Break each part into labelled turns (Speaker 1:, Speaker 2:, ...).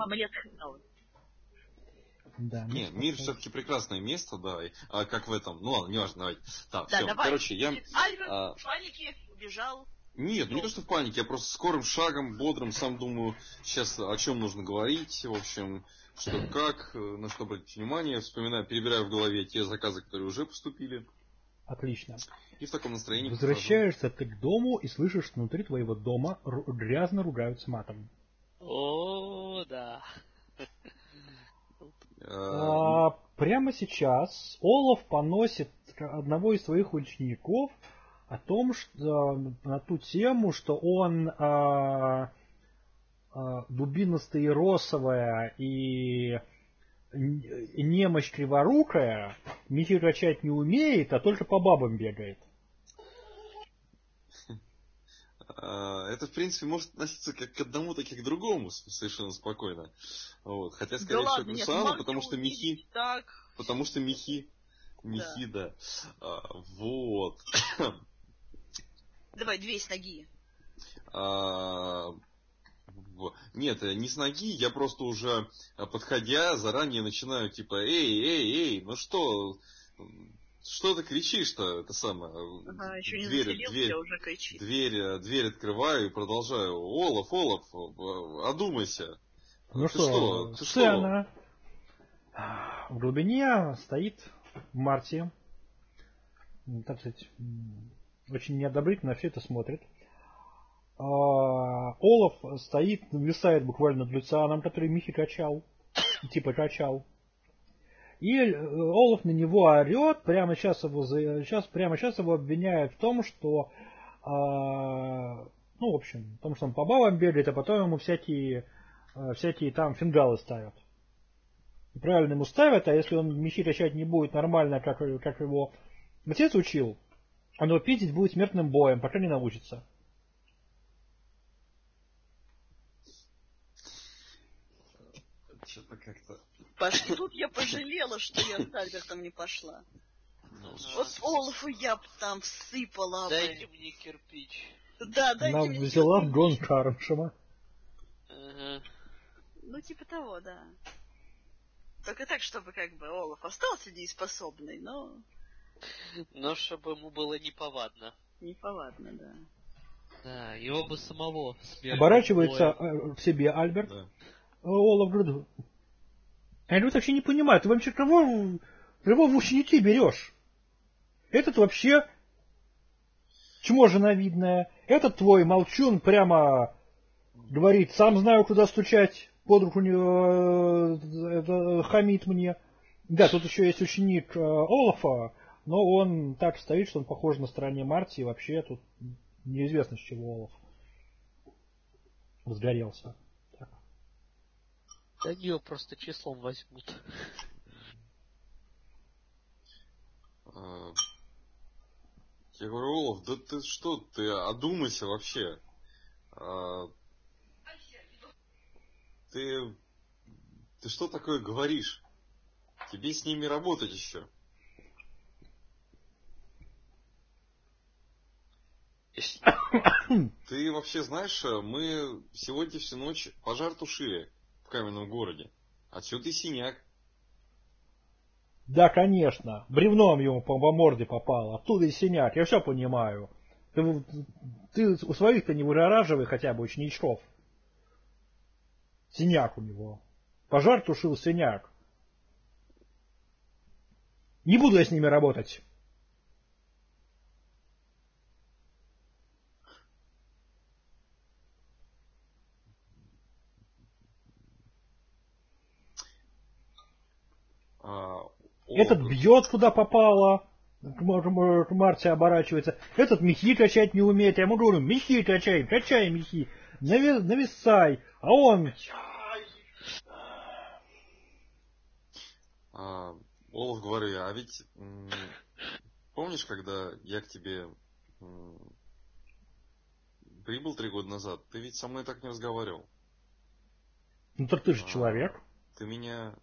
Speaker 1: амулет хреновый.
Speaker 2: Да,
Speaker 3: не, мир все-таки прекрасное место, да. Как в этом. Ну ладно, неважно, давайте. Так,
Speaker 1: Да,
Speaker 3: все.
Speaker 1: давай.
Speaker 3: Короче, я.
Speaker 1: Альберт в панике убежал.
Speaker 3: Нет, не то, что в панике, я просто скорым шагом, бодрым, сам думаю, сейчас о чем нужно говорить, в общем, что как, на что обратить внимание, вспоминаю, перебираю в голове те заказы, которые уже поступили.
Speaker 2: Отлично.
Speaker 3: И в таком настроении
Speaker 2: возвращаешься ты к дому и слышишь, что внутри твоего дома грязно ругаются матом.
Speaker 4: О, да.
Speaker 2: Прямо сейчас Олаф поносит одного из своих учеников о том, что на ту тему, что он дубина стаиросовая и немощь криворукая, мехи качать не умеет, а только по бабам бегает.
Speaker 3: Это, в принципе, может относиться как к одному, так и к другому совершенно спокойно. Вот. Хотя, скорее
Speaker 1: да
Speaker 3: всего,
Speaker 1: ладно,
Speaker 3: к
Speaker 1: нет,
Speaker 3: Руслану, потому что мехи...
Speaker 1: Так.
Speaker 3: Потому что мехи, да. Вот.
Speaker 1: Давай, 2 с ноги.
Speaker 3: Нет, не с ноги, я просто уже, подходя, заранее начинаю, типа, эй, ну что ты кричишь-то, это самое.
Speaker 1: Ага, еще не заселился, уже кричит.
Speaker 3: Дверь открываю и продолжаю. Олаф, одумайся.
Speaker 2: Ну что, сцена. В глубине стоит Марти, так сказать, очень неодобрительно все это смотрит. Олаф стоит, нависает буквально над Люцианом, который Михи качал. И Олаф на него орет, прямо сейчас его обвиняют в том, что в том, что он по бабам бегает, а потом ему всякие там фингалы ставят. И правильно ему ставят, а если он мечи качать не будет нормально, как его отец учил, он его пиздить будет смертным боем, пока не научится.
Speaker 3: Что-то как-то...
Speaker 1: Тут я пожалела, что я с Альбертом не пошла. Вот Олафу я бы там всыпала.
Speaker 4: Дайте мне кирпич.
Speaker 1: Да, дайте
Speaker 2: мне кирпич. Она взяла в гон Кармшема.
Speaker 1: Ну, типа того, да. Только так, чтобы как бы Олаф остался дееспособный, но...
Speaker 4: Но чтобы ему было неповадно.
Speaker 1: Неповадно, да.
Speaker 4: Да, его бы самого смерть.
Speaker 2: Оборачивается к себе Альберт. Да. Олаф говорит, я вообще не понимаю, ты вообще кого в ученики берешь? Этот вообще чможина видная. Этот твой молчун прямо говорит, сам знаю, куда стучать. Под руку хамит мне. Да, тут еще есть ученик Олафа, но он так стоит, что он похож на стороне Марти, и вообще тут неизвестно, с чего Олаф разгорелся. Так.
Speaker 4: Да его просто числом возьмут.
Speaker 3: Я говорю, Олаф, да ты что, ты одумайся вообще. Ты что такое говоришь? Тебе с ними работать еще. Ты вообще знаешь, мы сегодня всю ночь пожар тушили в каменном городе. Отсюда и синяк.
Speaker 2: Да, конечно. Бревном ему по морде попало. Оттуда и синяк. Я все понимаю. Ты у своих-то не выраживай хотя бы ученичков. Синяк у него. Пожар тушил синяк. Не буду я с ними работать. Этот бьет куда попало. К Марте оборачивается. Этот мехи качать не умеет. Я ему говорю, мехи качай мехи. Нависай. А он...
Speaker 3: Олаф, говорю, а ведь помнишь, когда я к тебе прибыл 3 года назад, ты ведь со мной так не разговаривал.
Speaker 2: Ну так ты же человек.
Speaker 3: Ты меня...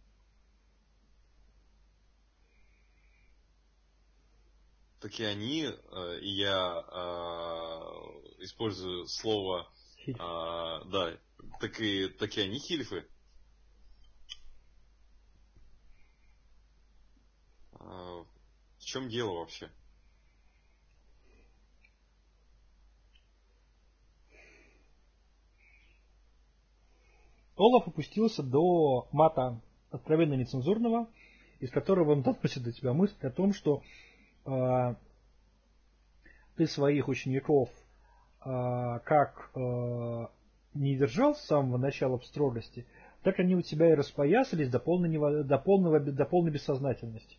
Speaker 3: Так и они, и я использую слово... да, Так и они хильфы. В чем дело вообще?
Speaker 2: Олаф опустился до мата откровенно нецензурного, из которого он доносит до тебя мысль о том, что ты своих учеников как не держал с самого начала в строгости, так они у тебя и распоясались до полной бессознательности.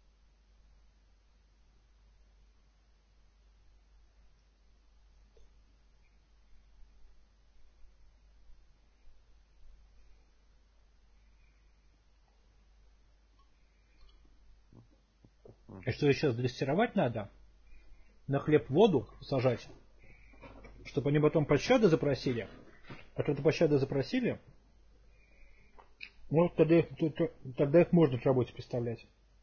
Speaker 2: И что сейчас дрессировать надо? На хлеб воду сажать, чтобы они потом пощады запросили. А когда пощады запросили, ну, тогда их можно к работе представлять.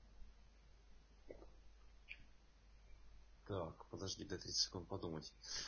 Speaker 3: Так, подожди, дай 30 секунд подумать.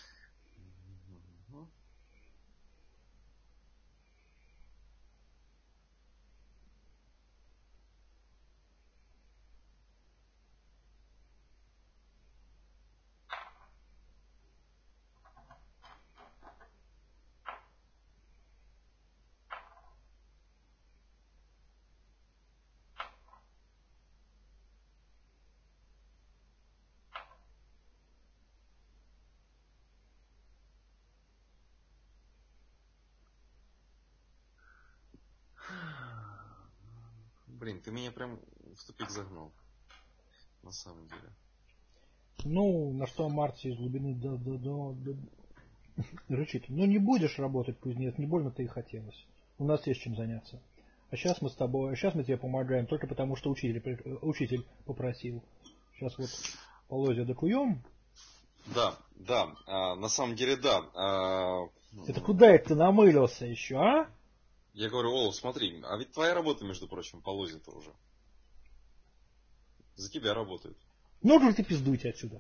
Speaker 3: Блин, ты меня прям в тупик загнал. На самом деле.
Speaker 2: Ну, на что Марти из глубины рычит. Ну, не будешь работать, кузнец, не больно-то и хотелось. У нас есть чем заняться. А сейчас мы тебе помогаем только потому, что учитель попросил. Сейчас вот полозья докуем.
Speaker 3: Да, на самом деле да.
Speaker 2: Это куда это ты намылился еще, а?
Speaker 3: Я говорю, Олаф, смотри, а ведь твоя работа, между прочим, полозья-то уже. За тебя работают.
Speaker 2: Ну, же ты пиздуйте отсюда.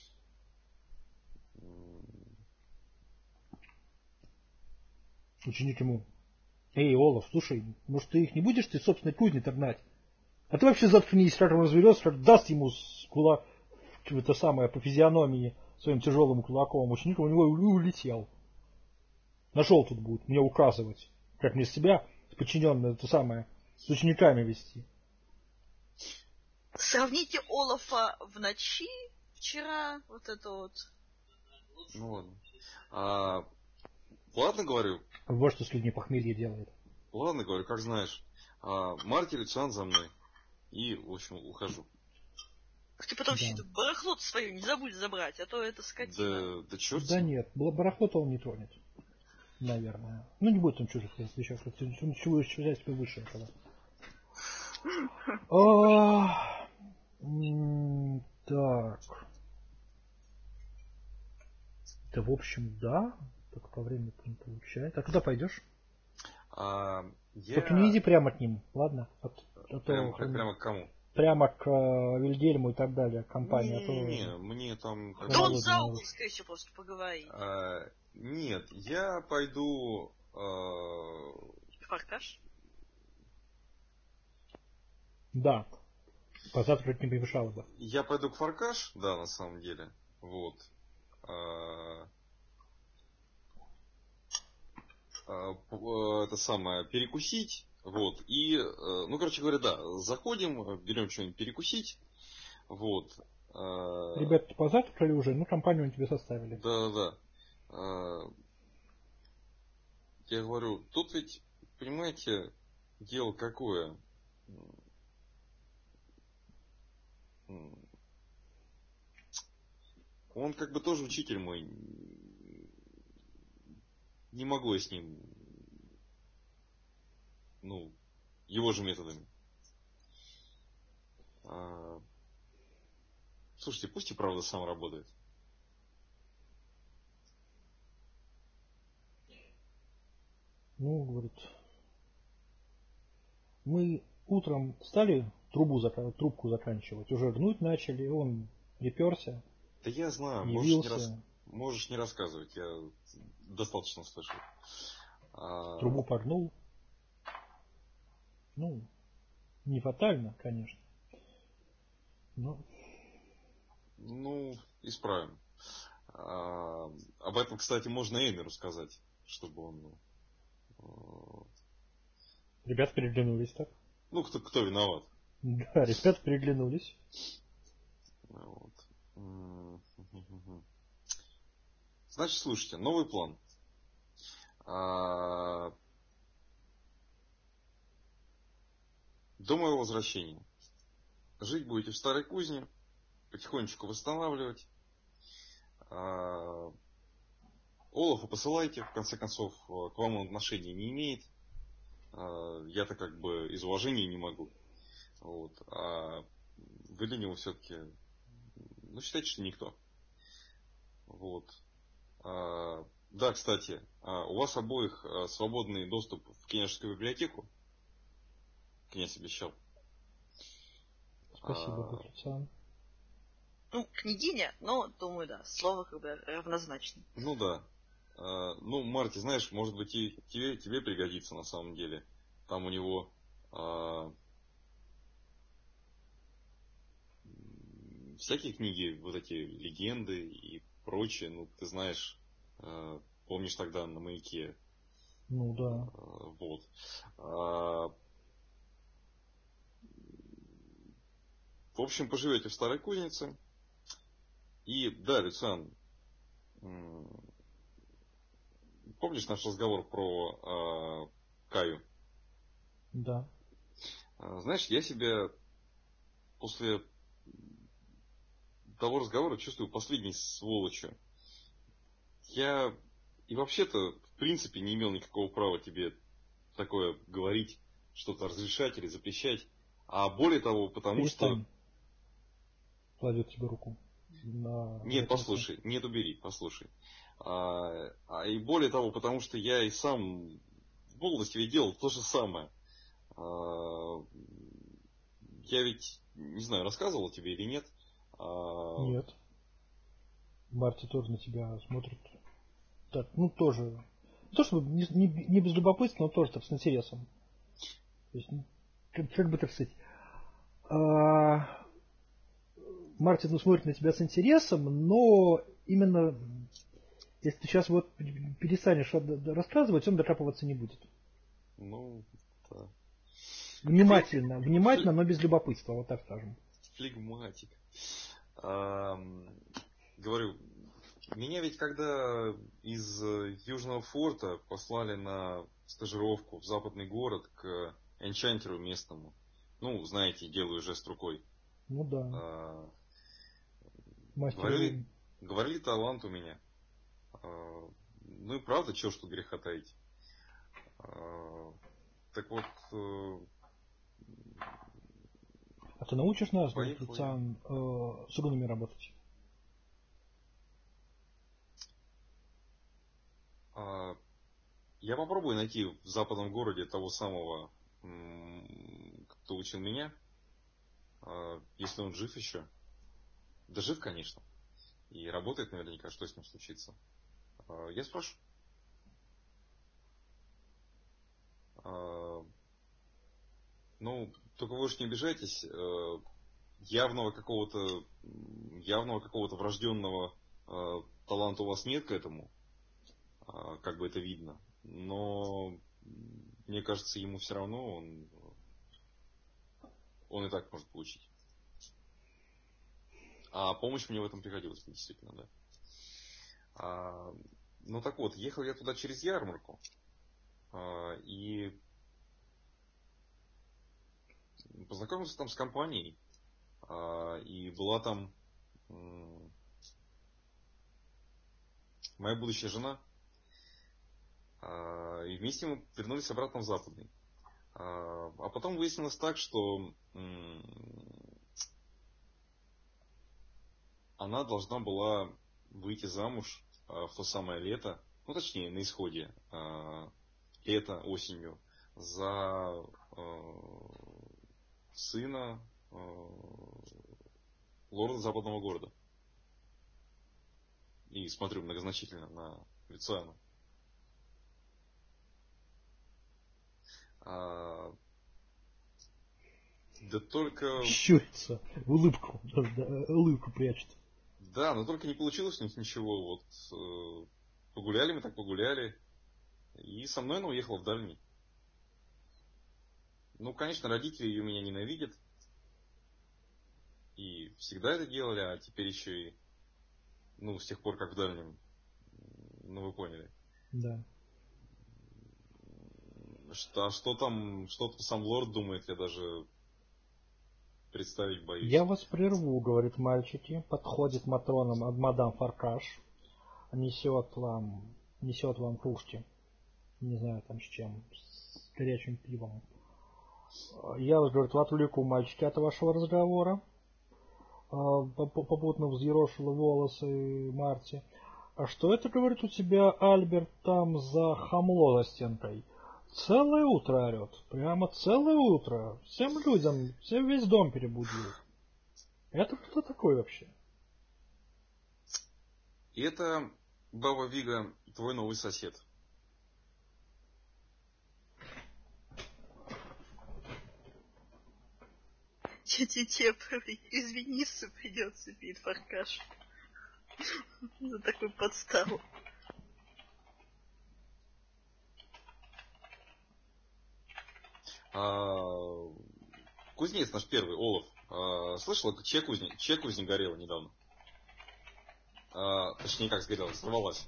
Speaker 2: Ученик ему: эй, Олаф, слушай, может ты их не будешь ты собственной кузни-то гнать? А ты вообще заткнись, как он разверется, как даст ему это самое по физиономии своим тяжелым кулаком. Ученик у него улетел. Нашел тут будет мне указывать, как мне себя с подчиненным это самое с учениками вести.
Speaker 1: Сравните Олафа в ночи вчера, вот это вот.
Speaker 3: Ну ладно. Ладно, говорю.
Speaker 2: Вот что с людьми похмелье делает.
Speaker 3: Ладно, говорю, как знаешь. Марти, Люциан за мной. И, в общем, ухожу.
Speaker 1: Ты потом все это барахло свое не забудь забрать, а то это скотина.
Speaker 3: Да черт.
Speaker 2: Да нет, барахло-то он не тронет. Наверное. Ну не будет он чужих вещей, он чего взять себе выше этого. Так. Да, в общем, да. Так по времени не получается. А куда пойдешь? Только не иди прямо к ним, ладно?
Speaker 3: Прямо к кому?
Speaker 2: Прямо к Вильгельму и так далее, компания.
Speaker 3: Не, мне там...
Speaker 1: Да он за угол, скорее всего, просто поговорит.
Speaker 3: Нет, я пойду...
Speaker 1: Фаркаш?
Speaker 2: Да. Позавтракать не помешало бы.
Speaker 3: Я пойду к Фаркаш, да, на самом деле. Вот. Это самое, перекусить. Вот. И, ну, короче говоря, да, заходим, берем что-нибудь перекусить. Вот.
Speaker 2: Ребята позавтракали уже, ну, компанию тебе составили.
Speaker 3: Да. Я говорю, тут ведь, понимаете, дело какое. Он как бы тоже учитель мой. Не могу я с ним, ну, его же методами. Слушайте, пусть и правда сам работает.
Speaker 2: Ну, говорит, мы утром стали трубку заканчивать, уже гнуть начали, он приперся.
Speaker 3: Да я знаю, можешь не рассказывать, я достаточно слышал.
Speaker 2: Трубу погнул. Ну, не фатально, конечно. Но...
Speaker 3: Ну, исправим. Об этом, кстати, можно Эймеру сказать, чтобы он...
Speaker 2: Ребята переглянулись, так?
Speaker 3: Ну, кто виноват?
Speaker 2: Да, ребята переглянулись.
Speaker 3: Вот. Значит, слушайте, новый план. До моего возвращения жить будете в старой кузне, потихонечку восстанавливать. Олафа посылайте, в конце концов, к вам он отношения не имеет. Я-то как бы из уважения не могу. Вот. А вы для него все-таки, ну, считайте, что никто. Вот. Да, кстати, у вас обоих свободный доступ в княжескую библиотеку. Князь обещал.
Speaker 2: Спасибо, Батруциан.
Speaker 1: Ну, княгиня, но, думаю, да, слово как бы равнозначно.
Speaker 3: Ну да. Ну, Марти, знаешь, может быть, и тебе пригодится на самом деле. Там у него всякие книги, вот эти легенды и прочее. Ну, ты знаешь, помнишь тогда на маяке.
Speaker 2: Ну да.
Speaker 3: Вот. В общем, поживете в старой кузнице. И да, Люциан, помнишь наш разговор про Каю?
Speaker 2: Да.
Speaker 3: Знаешь, я себя после того разговора чувствую последней сволочью. Я и вообще-то, в принципе, не имел никакого права тебе такое говорить, что-то разрешать или запрещать. А более того, потому
Speaker 2: Перестань.
Speaker 3: что...
Speaker 2: Кладет тебе руку.
Speaker 3: Нет, послушай, нет, убери, послушай. И более того, потому что я и сам в молодости ведь делал то же самое. Я ведь, не знаю, рассказывал тебе или нет.
Speaker 2: Нет. Марти тоже на тебя смотрит. Так, ну тоже. Не то, чтобы не без любопытства, но тоже так с интересом. То есть, как бы так сказать. Мартин смотрит на тебя с интересом, но именно если ты сейчас вот перестанешь рассказывать, он докапываться не будет.
Speaker 3: Ну, да.
Speaker 2: Внимательно, но без любопытства, вот так скажем.
Speaker 3: Флегматик. Говорю, меня ведь когда из Южного форта послали на стажировку в западный город к энчантеру местному. Ну, знаете, делаю жест рукой.
Speaker 2: Ну да.
Speaker 3: Говорили, талант у меня. Ну и правда, чего ж тут греха таить. Так вот...
Speaker 2: А ты научишь нас, Батруциан, с рунами работать?
Speaker 3: Я попробую найти в западном городе того самого, кто учил меня. Если он жив еще. Да жив, конечно. И работает наверняка, что с ним случится. Я спрошу. Ну, только вы уж не обижайтесь. Явного какого-то врожденного таланта у вас нет к этому. Как бы это видно. Но мне кажется, ему все равно он и так может получить. А помощь мне в этом пригодилась, действительно, да. Ну так вот, ехал я туда через ярмарку. И познакомился там с компанией. И была там моя будущая жена. И вместе мы вернулись обратно в Западный. А потом выяснилось так, что она должна была выйти замуж в то самое лето, ну точнее на исходе лета, осенью, за сына лорда западного города. И смотрю многозначительно на Люциана. Да только...
Speaker 2: Щурится, улыбку прячет.
Speaker 3: Да, но только не получилось у них ничего. Вот погуляли мы так погуляли. И со мной она уехала в дальний. Ну, конечно, родители ее меня ненавидят. И всегда это делали, а теперь еще и... Ну, с тех пор, как в дальнем. Ну, вы поняли.
Speaker 2: Да.
Speaker 3: Что там сам лорд думает, я даже представить боюсь.
Speaker 2: Я вас прерву, говорит мальчики. Подходит Матрона, мадам Фаркаш. Несет вам кружки. Не знаю там с чем. С горячим пивом. Я вас, говорит, отвлеку, мальчики, от вашего разговора. Попутно взъерошила волосы Марти. А что это, говорит, у тебя, Альберт, там за хамло за стенкой? Целое утро орет. Прямо целое утро. Всем людям, весь дом перебудил. Это кто такой вообще?
Speaker 3: И это, баба Вига, твой новый сосед.
Speaker 1: Тебе извиниться придется перед Фаркаш. За такую подставу.
Speaker 3: Кузнец наш первый, Олаф. Слышала, чья кузня горела недавно? Точнее, как сгорела, сорвалась.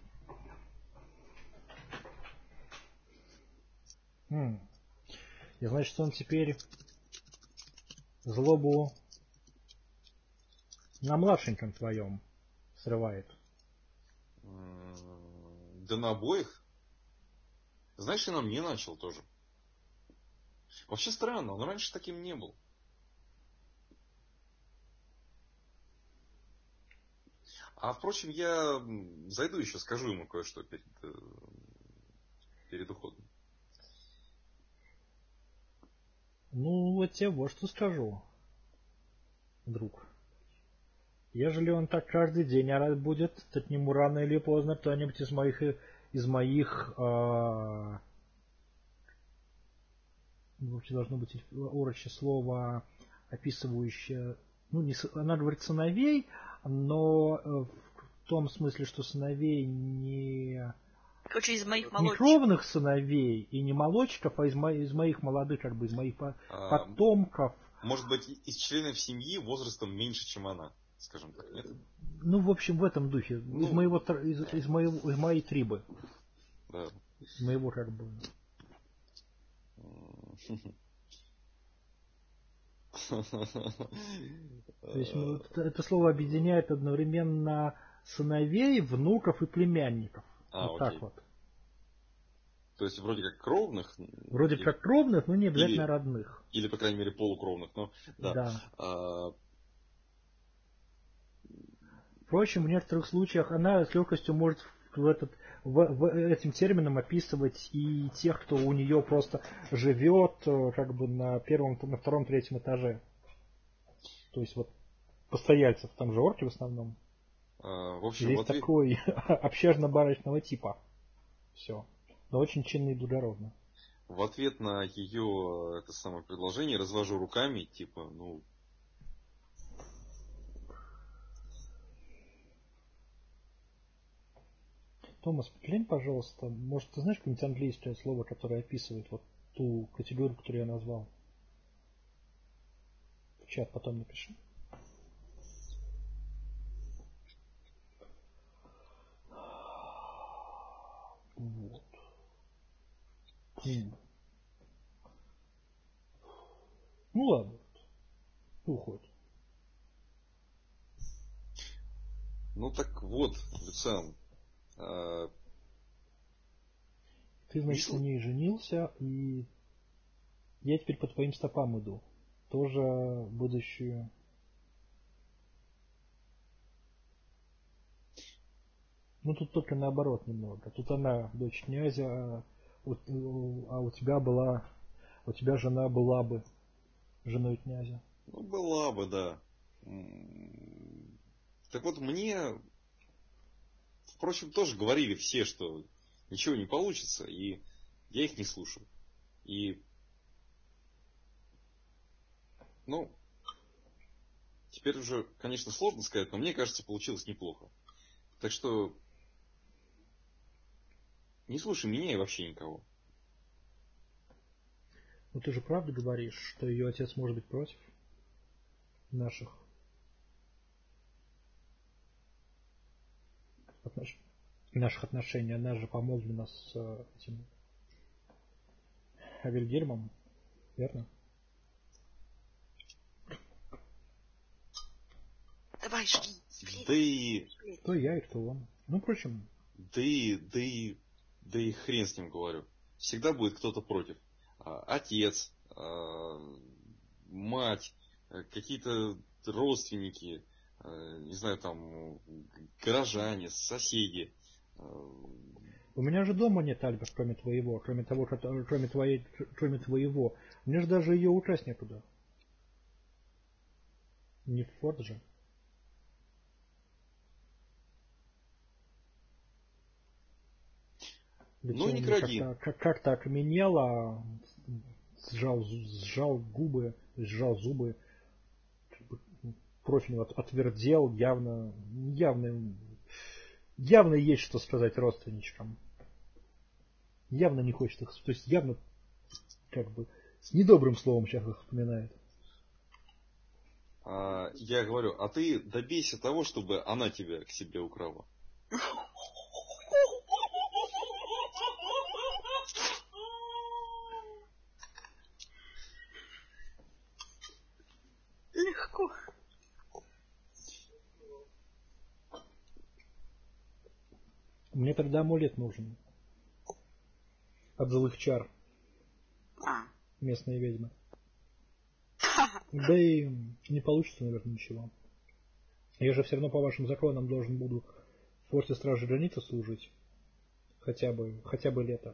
Speaker 2: И значит, он теперь злобу на младшеньком твоем срывает.
Speaker 3: Да на обоих. Знаешь, и на мне начал тоже. Вообще странно, он раньше таким не был. А впрочем, я зайду еще, скажу ему кое-что перед уходом.
Speaker 2: Ну, вот тебе вот что скажу, друг. Ежели он так каждый день орать будет, то к нему рано или поздно кто-нибудь из моих вообще должно быть урочье слово, описывающее, ну, она говорит сыновей, но в том смысле, что сыновей не...
Speaker 1: Короче, из моих
Speaker 2: молодчиков. Не кровных сыновей и не молодчиков, а из моих молодых, как бы, из моих потомков.
Speaker 3: Может быть, из членов семьи возрастом меньше, чем она, скажем так, нет?
Speaker 2: Ну, в общем, в этом духе. Из моей трибы.
Speaker 3: Да.
Speaker 2: Из моего, как бы... То есть это слово объединяет одновременно сыновей, внуков и племянников. Вот
Speaker 3: окей.
Speaker 2: так вот.
Speaker 3: То есть вроде как кровных?
Speaker 2: Вроде как кровных, но не обязательно родных.
Speaker 3: Или, по крайней мере, полукровных. Но, да.
Speaker 2: Впрочем, в некоторых случаях она с легкостью может этим термином описывать и тех, кто у нее просто живет как бы на втором, третьем этаже. То есть вот постояльцев, там же орки в основном.
Speaker 3: В общем,
Speaker 2: здесь такой общажно-барочного типа. Все. Но очень чинно и благородно.
Speaker 3: В ответ на ее это самое предложение развожу руками, типа, ну...
Speaker 2: Томас, глянь, пожалуйста, может, ты знаешь какое-нибудь английское слово, которое описывает вот ту категорию, которую я назвал? В чат потом напиши. Вот. Ну ладно. Уходит.
Speaker 3: Ну так вот, Люциан.
Speaker 2: Ты, значит, на ней женился, и я теперь по твоим стопам иду. Тоже будущую... Ну, тут только наоборот немного. Тут она дочь князя, а у тебя жена была бы женой князя.
Speaker 3: Ну, была бы, да. Так вот, мне, впрочем, тоже говорили все, что ничего не получится, и я их не слушаю. И Ну, теперь уже, конечно, сложно сказать, но мне кажется, получилось неплохо. Так что не слушай меня и вообще никого.
Speaker 2: Ну ты же правда говоришь, что ее отец может быть против наших отношений. Она же помолвлена с этим Вильгельмом, верно?
Speaker 1: Давай, жги.
Speaker 3: Да и...
Speaker 2: То я и кто он. Ну, впрочем...
Speaker 3: Да и хрен с ним, говорю. Всегда будет кто-то против. Отец, мать, какие-то родственники, не знаю, там, горожане, соседи.
Speaker 2: У меня же дома нет, Альберт, кроме твоего, кроме твоего. Мне же даже ее украсть некуда. Не в Форд же.
Speaker 3: Ну, не кради.
Speaker 2: Как-то окаменело, сжал зубы, профиль отвердел, явно есть что сказать родственничкам. Явно не хочет их, то есть явно как бы с недобрым словом сейчас их вспоминает.
Speaker 3: Я говорю, а ты добейся того, чтобы она тебя к себе украла.
Speaker 1: Легко.
Speaker 2: Мне тогда амулет нужен. От злых чар. Местные ведьмы. Да и не получится, наверное, ничего. Я же все равно по вашим законам должен буду в форте стражи границы служить. Хотя бы лето.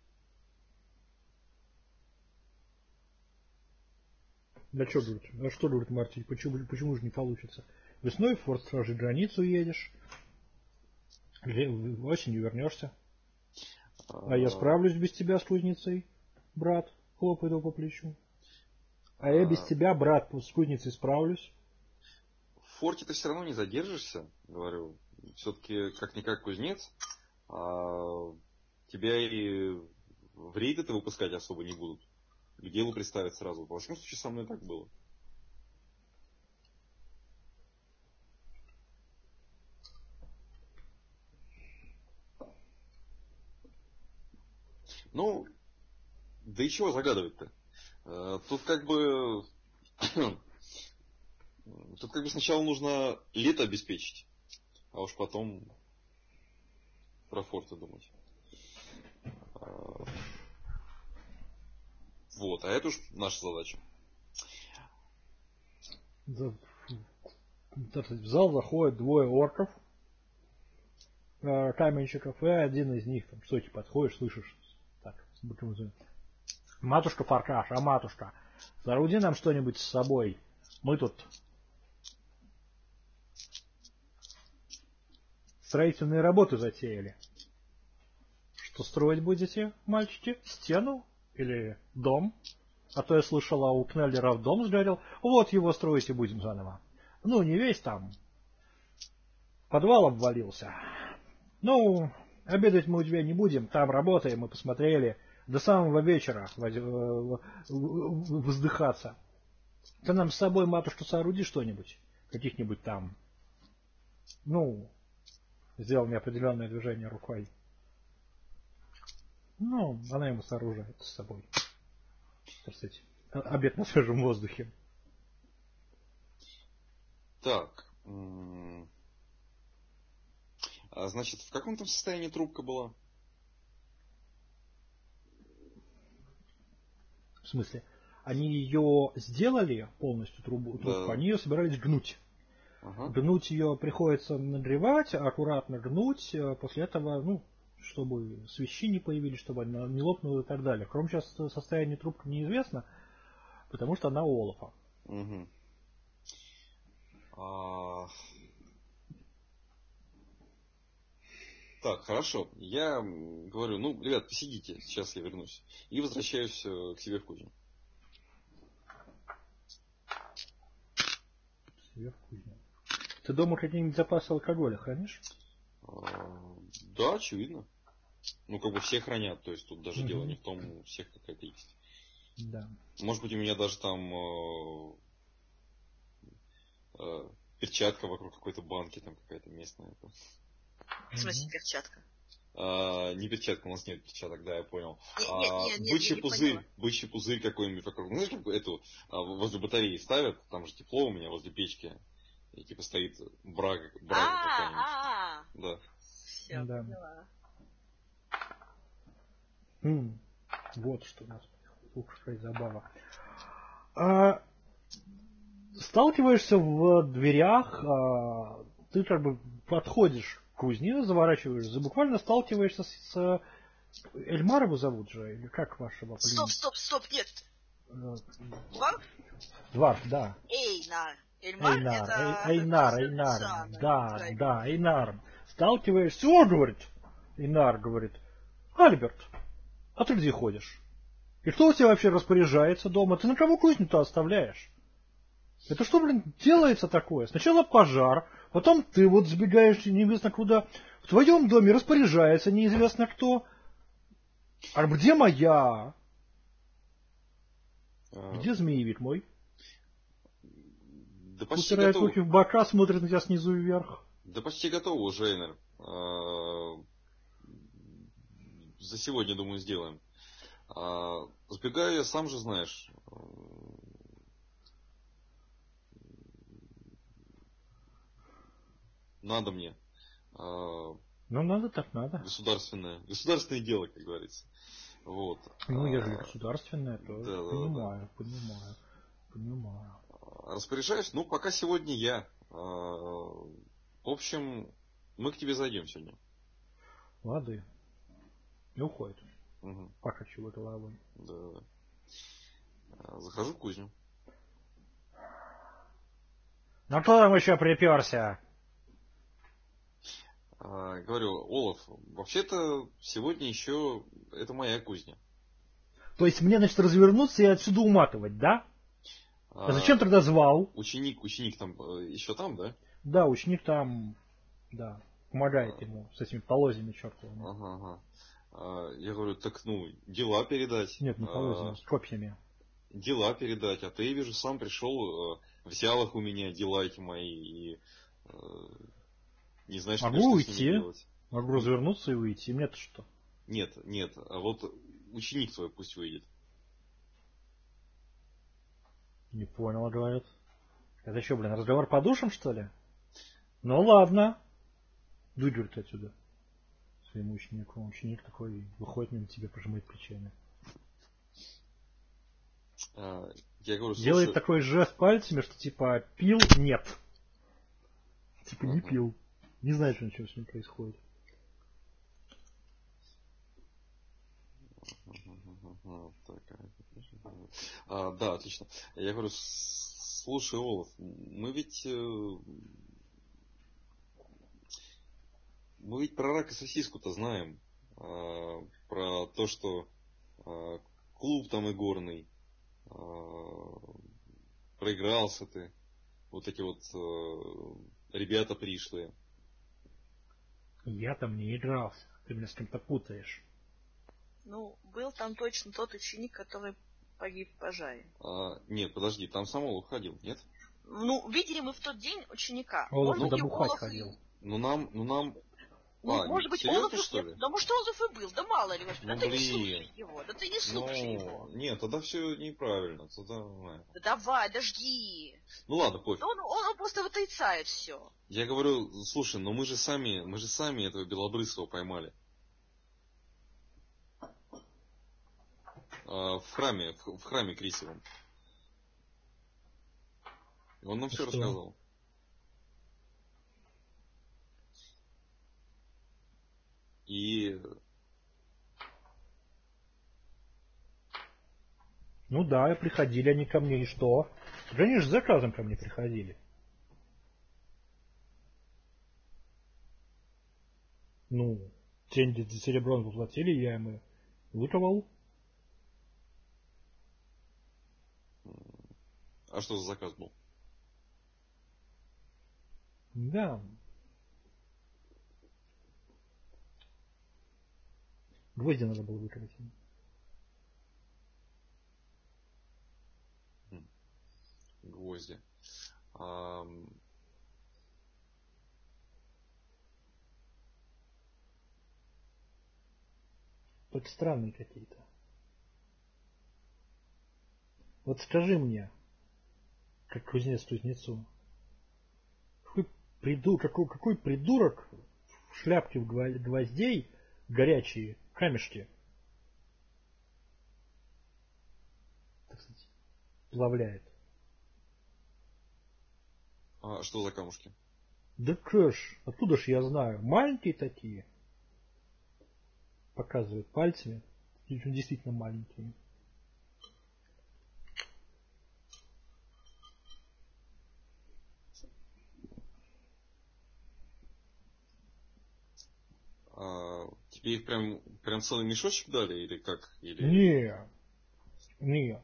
Speaker 2: Да что, говорит Марти, почему же не получится? Весной в форт стражи границу едешь, осенью вернешься. А я справлюсь без тебя с кузницей, брат, хлопает его по плечу. А я без тебя, брат, с кузницей справлюсь.
Speaker 3: В форте ты все равно не задержишься, говорю. Все-таки как-никак кузнец. Тебя и в рейды-то выпускать особо не будут. К делу приставят сразу. Во всяком случае, со мной так было. Ну, да и чего загадывать-то? Тут как бы сначала нужно лето обеспечить, а уж потом про форты думать. Вот, а это уж наша задача.
Speaker 2: В зал заходят двое орков, каменщиков, и один из них, там, что типа подходишь, слышишь, так, матушка Фаркаш, а матушка, сооруди нам что-нибудь с собой, мы тут строительные работы затеяли. Что строить будете, мальчики? Стену? Или дом? А то я слышала, у Кнеллеров дом сгорел. Вот его строить и будем заново. Ну, не весь там. Подвал обвалился. Ну, обедать мы у тебя не будем. Там работаем, мы посмотрели. До самого вечера воздыхаться. Ты нам с собой, матушка, сооруди что-нибудь. Каких-нибудь там. Ну, сделал неопределенное движение рукой. Ну, она ему сооружает с собой. Так сказать, обед на свежем воздухе.
Speaker 3: Так. Значит, в каком там состоянии трубка была?
Speaker 2: В смысле? Они ее сделали полностью, трубку,
Speaker 3: Да.
Speaker 2: они ее собирались гнуть.
Speaker 3: Ага.
Speaker 2: Гнуть ее приходится нагревать, аккуратно гнуть, после этого, ну, чтобы свищи не появились, чтобы она не лопнула и так далее. Кроме сейчас состояние трубки неизвестно, потому что она у Олафа.
Speaker 3: Угу. Так, хорошо. Я говорю, ну, ребят, посидите, сейчас я вернусь. И возвращаюсь к себе в кузню.
Speaker 2: Сверхкузня. Ты дома какие-нибудь запасы алкоголя хранишь?
Speaker 3: Да, очевидно. Ну, как бы все хранят, то есть тут даже дело не в том, у всех какая-то есть.
Speaker 2: Да.
Speaker 3: Может быть, у меня даже там перчатка вокруг какой-то банки, там какая-то местная.
Speaker 1: В смысле перчатка?
Speaker 3: Не перчатка, у нас нет перчаток, да, я понял.
Speaker 1: Бычий
Speaker 3: Бычий пузырь какой-нибудь вокруг. Ну, знаешь, как эту возле батареи ставят, там же тепло у меня возле печки. И типа стоит брага какая-нибудь. Да.
Speaker 1: Все, поняла.
Speaker 2: Вот что у нас происходит. Ух, какая забава. Сталкиваешься в дверях, ты как бы подходишь к кузне, заворачиваешь, буквально сталкиваешься с... Эльмар его зовут же, или как вашего племени?
Speaker 1: Стоп, нет. Дварф?
Speaker 2: Дварф, да.
Speaker 1: Эйнар. Эльмар это...
Speaker 2: Эйнар. Да, Эйнар. Сталкиваешься, говорит. Эйнар говорит, Альберт, а ты где ходишь? И кто у тебя вообще распоряжается дома? Ты на кого кузню-то оставляешь? Это что, делается такое? Сначала пожар, потом ты вот сбегаешь неизвестно куда. В твоем доме распоряжается неизвестно кто. А где моя? Где змеевик мой?
Speaker 3: Да почти
Speaker 2: Упирает
Speaker 3: готов.
Speaker 2: руки в бока, смотрит на тебя снизу вверх.
Speaker 3: Да почти готово уже, Эйнер. За сегодня, думаю, сделаем. Сбегаю я, сам же знаешь. Надо мне.
Speaker 2: Ну, надо так надо.
Speaker 3: Государственное дело, как говорится. Вот.
Speaker 2: Ну, ежели государственное, то понимаю.
Speaker 3: Распоряжаюсь, ну, пока сегодня я. В общем, мы к тебе зайдем сегодня.
Speaker 2: Лады. И уходит.
Speaker 3: Угу.
Speaker 2: Покачивает головой.
Speaker 3: Да. Захожу в кузню.
Speaker 2: Ну, кто там еще приперся?
Speaker 3: Говорю, Олаф, вообще-то сегодня еще это моя кузня.
Speaker 2: То есть мне, значит, развернуться и отсюда уматывать, да? А зачем тогда звал?
Speaker 3: Ученик там еще там, да?
Speaker 2: Да, ученик там, да, помогает ему с этими полозьями чертовыми.
Speaker 3: Ага. Я говорю, так, дела передать.
Speaker 2: Нет, не полозьями, с копьями.
Speaker 3: Дела передать, а ты, я вижу, сам пришел, взял их у меня, дела эти мои, и не знаешь, что с ними делать.
Speaker 2: Могу развернуться и уйти, мне-то что?
Speaker 3: Нет, а вот ученик твой пусть выйдет.
Speaker 2: Не понял, говорит. Это что, разговор по душам, что ли? Ну ладно. Дуй, говорит, отсюда. Своему ученику. Ученик такой выходит мимо тебя, пожимает плечами.
Speaker 3: Я говорю,
Speaker 2: делает такой жест пальцами, что типа пил, нет. Типа не пил. Не знает, что с ним происходит.
Speaker 3: Да, отлично. Я говорю, слушай, Олаф, мы ведь про рак и сосиску-то знаем. Про то, что клуб там игорный, проигрался ты. Вот эти вот ребята пришлые.
Speaker 2: Я там не игрался. Ты меня с кем-то путаешь.
Speaker 1: Ну, был там точно тот ученик, который погиб в пожаре.
Speaker 3: Нет, подожди, там сам Олаф ходил, нет?
Speaker 1: Ну, видели мы в тот день ученика.
Speaker 2: Олаф туда бухать ходил.
Speaker 1: Может быть,
Speaker 3: серьезно,
Speaker 1: Олаф
Speaker 3: что ли?
Speaker 1: Да может, Олаф и был, да мало ли. Да ты не слушай его,
Speaker 3: Нет, тогда все неправильно.
Speaker 1: Да давай, дожди.
Speaker 3: Ну ладно, пофиг.
Speaker 1: Он просто отрицает все.
Speaker 3: Я говорю, слушай, но мы же сами этого Белобрысова поймали. В храме Крисовом. Он нам все рассказал. И...
Speaker 2: Ну да, приходили они ко мне, и что? Да они же с заказом ко мне приходили. Ну, деньги за серебро заплатили, я им выковал.
Speaker 3: А что за заказ был?
Speaker 2: Да. Гвозди надо было выкрыть.
Speaker 3: Гвозди.
Speaker 2: Только странные какие-то. Вот скажи мне, как кузнец кузнецу, какой придурок в шляпке гвоздей горячие камешки, так сказать, плавляет?
Speaker 3: А что за камушки?
Speaker 2: Да кэш, откуда ж я знаю? Маленькие такие. Показывает пальцами. Действительно маленькие.
Speaker 3: Тебе их прям целый мешочек дали или как?
Speaker 2: Не.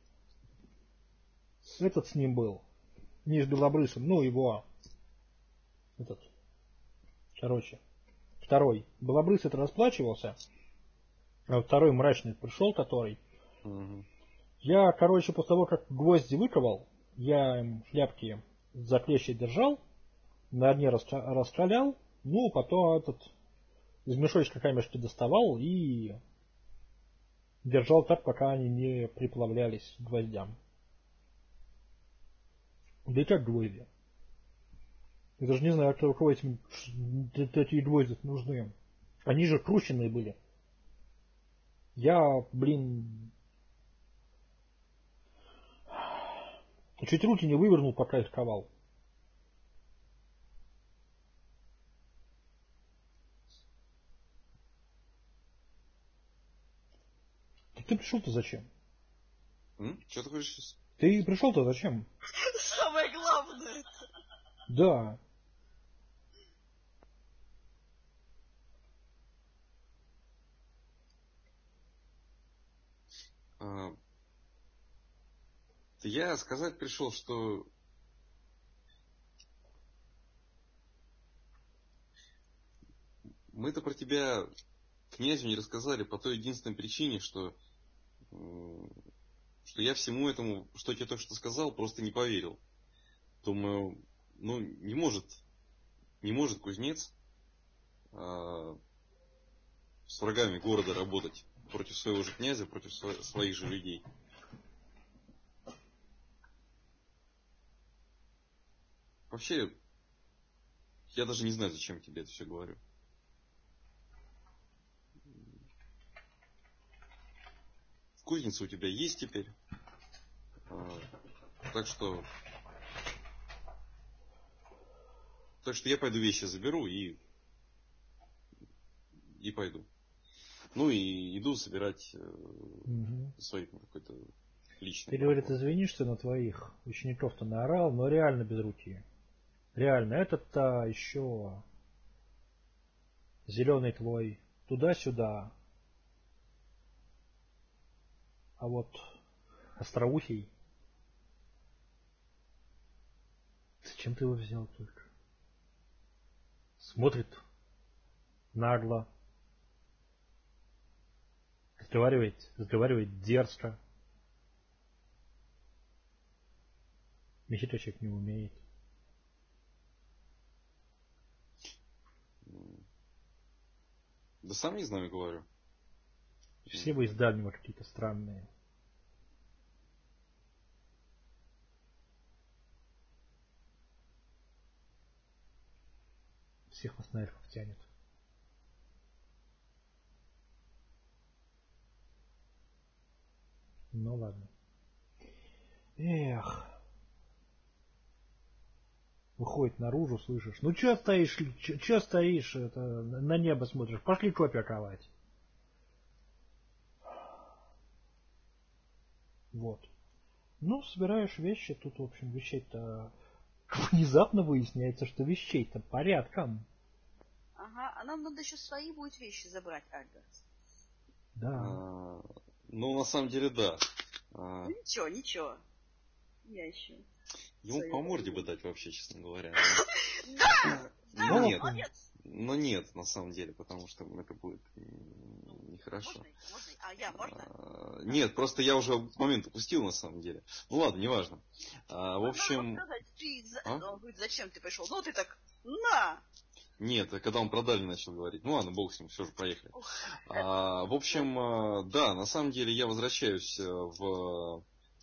Speaker 2: Этот с ним был. Не с белобрысым, ну его. Этот. Короче. Второй. Белобрысый расплачивался. А второй мрачный пришел, который.
Speaker 3: Угу.
Speaker 2: Я, после того, как гвозди выковал, я им шляпки за клещи держал, на дне расстрелял, ну, потом из мешочка камешки доставал и держал так, пока они не приплавлялись к гвоздям. Да и как гвозди? Я даже не знаю, у кого такие гвозди нужны. Они же крученные были. Я, чуть руки не вывернул, пока их ковал. Ты пришел-то зачем?
Speaker 3: Что ты хочешь сейчас?
Speaker 2: Ты пришел-то зачем?
Speaker 1: Самое главное.
Speaker 2: Да.
Speaker 3: Я сказать пришел, что мы-то про тебя князю не рассказали по той единственной причине, что я всему этому, что я тебе только что сказал, просто не поверил. Думаю, не может кузнец с врагами города работать против своего же князя, против своих же людей. Вообще, я даже не знаю, зачем тебе это все говорю. Кузница у тебя есть теперь. Так что я пойду вещи заберу и пойду. Ну и иду собирать свои какой-то личный.
Speaker 2: Ты, говорит, извини, что на твоих учеников-то наорал, но реально без руки. Реально, этот-то еще зеленый твой туда-сюда. А вот остроухий. Зачем ты его взял только? Смотрит нагло. Разговаривает дерзко. Мехиточек не умеет.
Speaker 3: Да сам не знаю, говорю.
Speaker 2: Все вы из дальнего какие-то странные. Всех вас на эльфов тянет. Ну ладно. Эх. Выходит наружу, слышишь. Ну чё стоишь, на небо смотришь? Пошли копья ковать. Вот. Ну, собираешь вещи, тут, в общем, вещей-то внезапно выясняется, что вещей-то порядком.
Speaker 1: Ага, а нам надо еще свои будет вещи забрать, Альберт.
Speaker 2: Да.
Speaker 3: На самом деле, да.
Speaker 1: Ничего. Я еще.
Speaker 3: Ему по морде бы дать вообще, честно говоря.
Speaker 1: Да!
Speaker 3: Но нет.
Speaker 1: Молодец!
Speaker 3: Но нет, на самом деле, потому что это будет нехорошо.
Speaker 1: Можно?
Speaker 3: Нет, просто я уже момент упустил, на самом деле. Ну ладно, неважно. В общем...
Speaker 1: Он говорит, зачем ты пришел? Ну ты так, на!
Speaker 3: Нет, когда он про Дали начал говорить. Ну ладно, бог с ним, все же, поехали. В общем, да, на самом деле я возвращаюсь в...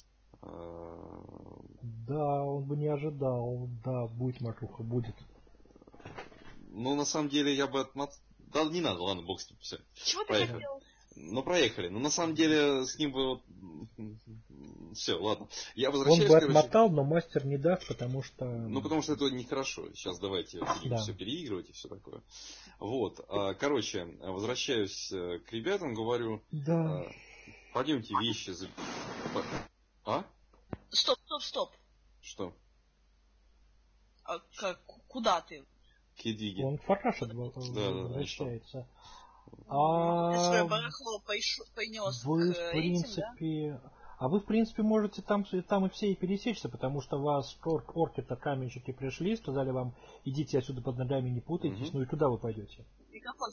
Speaker 2: Да, он бы не ожидал. Да, будет Макруха, будет.
Speaker 3: Ну, на самом деле, я бы отмотал... Да, не надо, ладно, бог с ним, все.
Speaker 1: Чего ты
Speaker 3: Проехали.
Speaker 1: хотел?
Speaker 3: Ну, проехали. Ну, на самом деле, с ним бы вот... Все, ладно. Я
Speaker 2: Он
Speaker 3: возвращаюсь,
Speaker 2: бы отмотал, но мастер не даст, потому что...
Speaker 3: Ну, потому что это нехорошо. Сейчас давайте будем все переигрывать и все такое. Вот. Короче, возвращаюсь к ребятам, говорю...
Speaker 2: Да.
Speaker 3: Пойдемте вещи... А?
Speaker 1: Стоп.
Speaker 3: Что?
Speaker 1: Куда ты?
Speaker 3: Кедиги.
Speaker 2: Он в Фарраша возвращается.
Speaker 1: Ты свое барахло принес
Speaker 2: вы,
Speaker 1: к
Speaker 2: в принципе...
Speaker 1: этим, да?
Speaker 2: А вы, в принципе, можете там и все и пересечься, потому что вас орки-то каменщики пришли, сказали вам, идите отсюда под ногами, не путайтесь, ну и куда вы пойдете?
Speaker 1: И какой?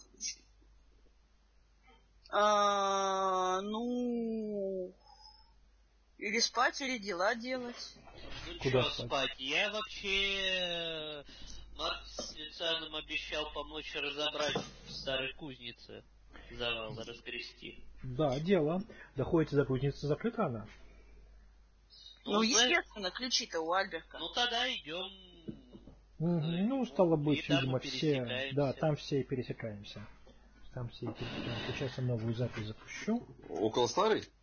Speaker 1: Ну... Или спать, или дела делать.
Speaker 4: Ну
Speaker 2: Куда
Speaker 4: что спать? Я вообще специально обещал помочь разобрать в старой кузнице. Завал разгрести.
Speaker 2: Да, дело. Доходите до кузницы, закрыта она?
Speaker 1: Ну, естественно, ключи-то у Альберта.
Speaker 4: Ну, тогда идем.
Speaker 2: Ну, стало быть, видимо, все... Да, там все и пересекаемся. Сейчас я новую запись запущу.
Speaker 3: Около старой?